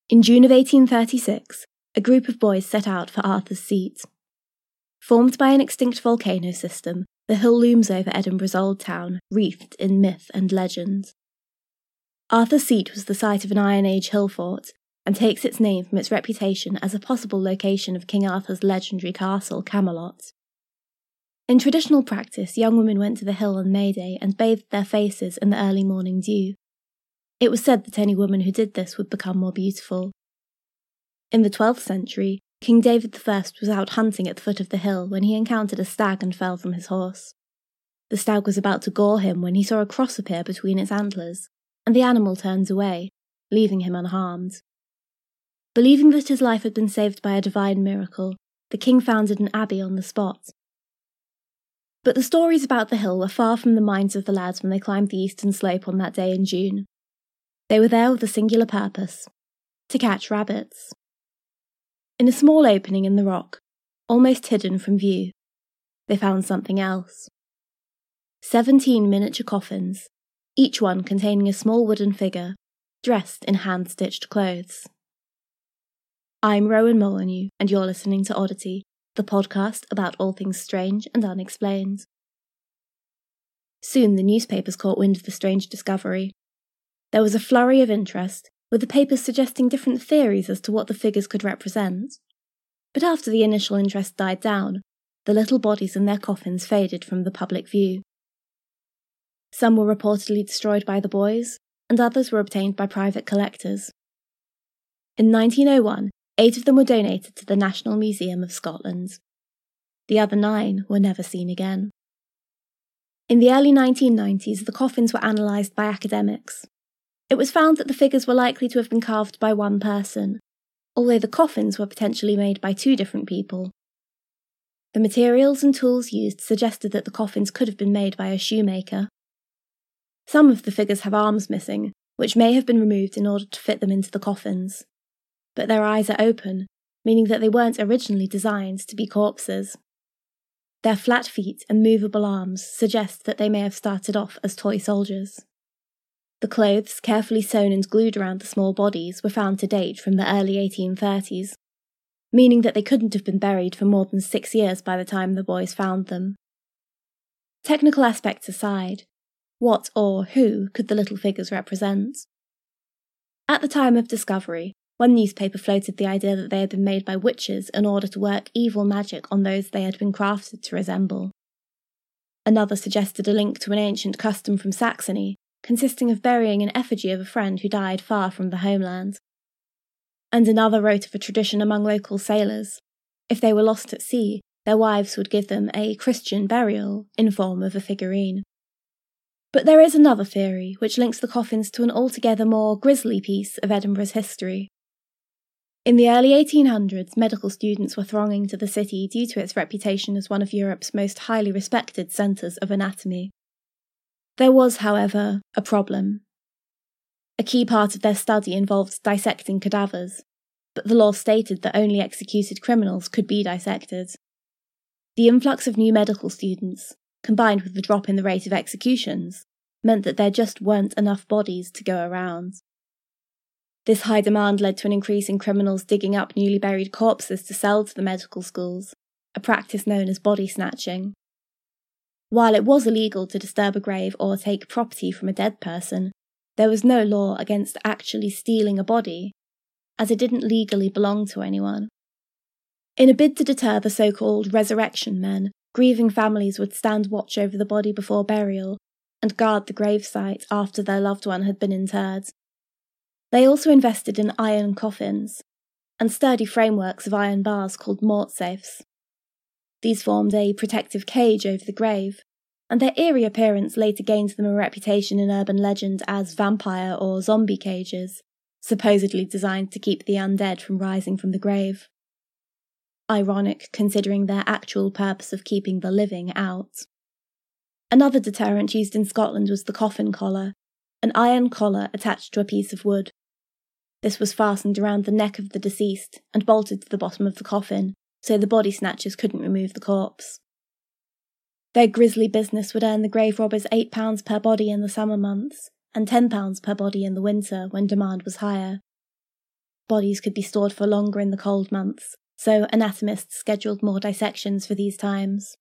In June of 1836, a group of boys set out for Arthur's Seat. Formed by an extinct volcano system, the hill looms over Edinburgh's old town, wreathed in myth and legend. Arthur's Seat was the site of an Iron Age hill fort, and takes its name from its reputation as a possible location of King Arthur's legendary castle, Camelot. In traditional practice, young women went to the hill on May Day and bathed their faces in the early morning dew. It was said that any woman who did this would become more beautiful. In the 12th century, King David I was out hunting at the foot of the hill when he encountered a stag and fell from his horse. The stag was about to gore him when he saw a cross appear between its antlers, and the animal turned away, leaving him unharmed. Believing that his life had been saved by a divine miracle, the king founded an abbey on the spot. But the stories about the hill were far from the minds of the lads when they climbed the eastern slope on that day in June. They were there with a singular purpose: to catch rabbits. In a small opening in the rock, almost hidden from view, they found something else. 17 miniature coffins, each one containing a small wooden figure, dressed in hand-stitched clothes. I'm Rowan Molyneux, and you're listening to Oddity, the podcast about all things strange and unexplained. Soon the newspapers caught wind of the strange discovery. There was a flurry of interest, with the papers suggesting different theories as to what the figures could represent. But after the initial interest died down, the little bodies in their coffins faded from the public view. Some were reportedly destroyed by the boys, and others were obtained by private collectors. In 1901, 8 of them were donated to the National Museum of Scotland. The other 9 were never seen again. In the early 1990s, the coffins were analysed by academics. It was found that the figures were likely to have been carved by one person, although the coffins were potentially made by 2 different people. The materials and tools used suggested that the coffins could have been made by a shoemaker. Some of the figures have arms missing, which may have been removed in order to fit them into the coffins. But their eyes are open, meaning that they weren't originally designed to be corpses. Their flat feet and movable arms suggest that they may have started off as toy soldiers. The clothes, carefully sewn and glued around the small bodies, were found to date from the early 1830s, meaning that they couldn't have been buried for more than 6 years by the time the boys found them. Technical aspects aside, what or who could the little figures represent? At the time of discovery, one newspaper floated the idea that they had been made by witches in order to work evil magic on those they had been crafted to resemble. Another suggested a link to an ancient custom from Saxony, consisting of burying an effigy of a friend who died far from the homeland. And another wrote of a tradition among local sailors. If they were lost at sea, their wives would give them a Christian burial in form of a figurine. But there is another theory which links the coffins to an altogether more grisly piece of Edinburgh's history. In the early 1800s, medical students were thronging to the city due to its reputation as one of Europe's most highly respected centres of anatomy. There was, however, a problem. A key part of their study involved dissecting cadavers, but the law stated that only executed criminals could be dissected. The influx of new medical students, combined with the drop in the rate of executions, meant that there just weren't enough bodies to go around. This high demand led to an increase in criminals digging up newly buried corpses to sell to the medical schools, a practice known as body snatching. While it was illegal to disturb a grave or take property from a dead person, there was no law against actually stealing a body, as it didn't legally belong to anyone. In a bid to deter the so-called resurrection men, grieving families would stand watch over the body before burial and guard the gravesite after their loved one had been interred. They also invested in iron coffins and sturdy frameworks of iron bars called mortsafes. These formed a protective cage over the grave, and their eerie appearance later gained them a reputation in urban legend as vampire or zombie cages, supposedly designed to keep the undead from rising from the grave. Ironic, considering their actual purpose of keeping the living out. Another deterrent used in Scotland was the coffin collar, an iron collar attached to a piece of wood. This was fastened around the neck of the deceased and bolted to the bottom of the coffin, so the body snatchers couldn't remove the corpse. Their grisly business would earn the grave robbers £8 per body in the summer months, and £10 per body in the winter when demand was higher. bodies could be stored for longer in the cold months, so anatomists scheduled more dissections for these times.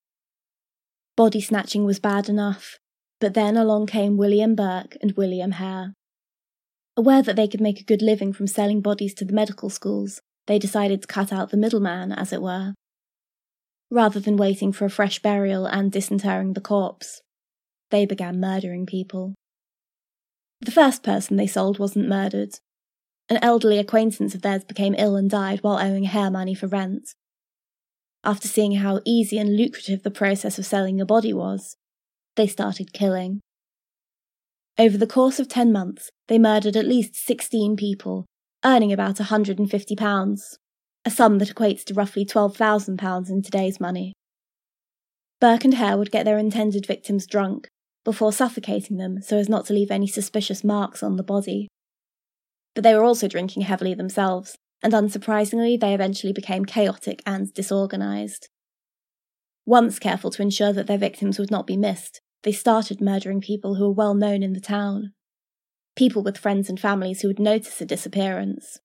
Body snatching was bad enough, but then along came William Burke and William Hare. Aware that they could make a good living from selling bodies to the medical schools, they decided to cut out the middleman, as it were. Rather than waiting for a fresh burial and disinterring the corpse, they began murdering people. The first person they sold wasn't murdered. An elderly acquaintance of theirs became ill and died while owing Hare money for rent. After seeing how easy and lucrative the process of selling a body was, they started killing. Over the course of 10 months, they murdered at least 16 people, earning about £150, a sum that equates to roughly £12,000 in today's money. Burke and Hare would get their intended victims drunk, before suffocating them so as not to leave any suspicious marks on the body. But they were also drinking heavily themselves, and unsurprisingly they eventually became chaotic and disorganised. Once careful to ensure that their victims would not be missed, they started murdering people who were well known in the town. People with friends and families who would notice a disappearance.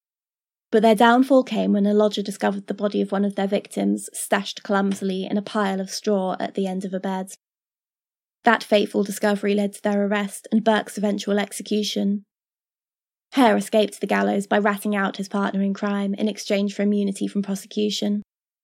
But their downfall came when a lodger discovered the body of one of their victims stashed clumsily in a pile of straw at the end of a bed. That fateful discovery led to their arrest and Burke's eventual execution. Hare escaped the gallows by ratting out his partner in crime in exchange for immunity from prosecution.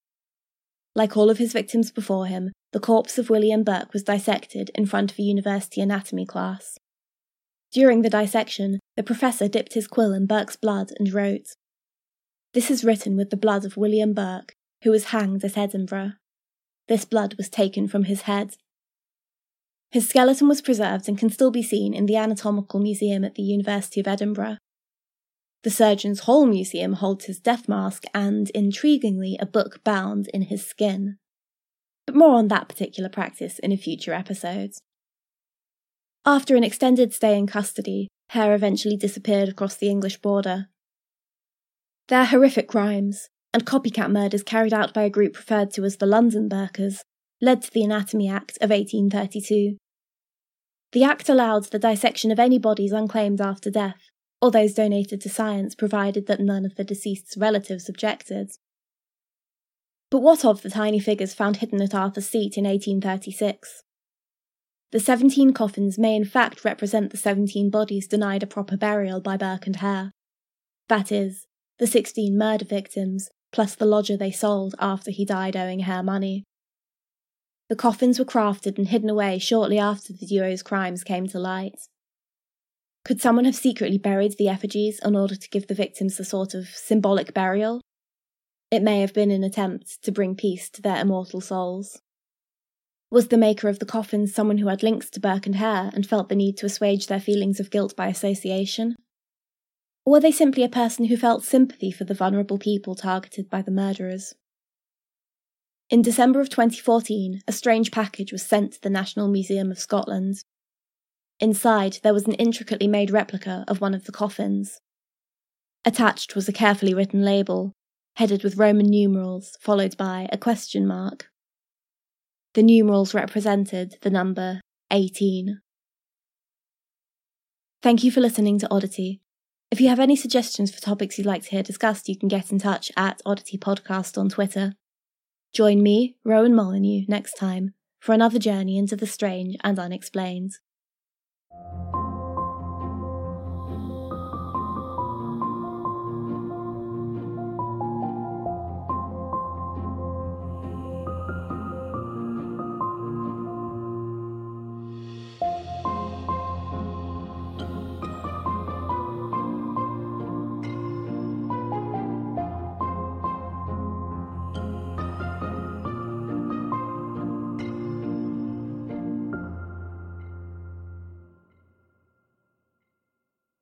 Like all of his victims before him, the corpse of William Burke was dissected in front of a university anatomy class. During the dissection, the professor dipped his quill in Burke's blood and wrote, "This is written with the blood of William Burke, who was hanged at Edinburgh. This blood was taken from his head." His skeleton was preserved and can still be seen in the Anatomical Museum at the University of Edinburgh. The Surgeons' Hall Museum holds his death mask and, intriguingly, a book bound in his skin. But more on that particular practice in a future episode. After an extended stay in custody, Hare eventually disappeared across the English border. Their horrific crimes, and copycat murders carried out by a group referred to as the London Burkers, led to the Anatomy Act of 1832. The Act allowed the dissection of any bodies unclaimed after death, or those donated to science provided that none of the deceased's relatives objected. But what of the tiny figures found hidden at Arthur's Seat in 1836? The 17 coffins may in fact represent the 17 bodies denied a proper burial by Burke and Hare. That is, the 16 murder victims, plus the lodger they sold after he died owing Hare money. The coffins were crafted and hidden away shortly after the duo's crimes came to light. Could someone have secretly buried the effigies in order to give the victims a sort of symbolic burial? It may have been an attempt to bring peace to their immortal souls. Was the maker of the coffins someone who had links to Burke and Hare and felt the need to assuage their feelings of guilt by association? Or were they simply a person who felt sympathy for the vulnerable people targeted by the murderers? In December of 2014, a strange package was sent to the National Museum of Scotland. Inside, there was an intricately made replica of one of the coffins. Attached was a carefully written label, headed with Roman numerals, followed by a question mark. The numerals represented the number 18. Thank you for listening to Oddity. If you have any suggestions for topics you'd like to hear discussed, you can get in touch at Oddity Podcast on Twitter. Join me, Rowan Molyneux, next time for another journey into the strange and unexplained.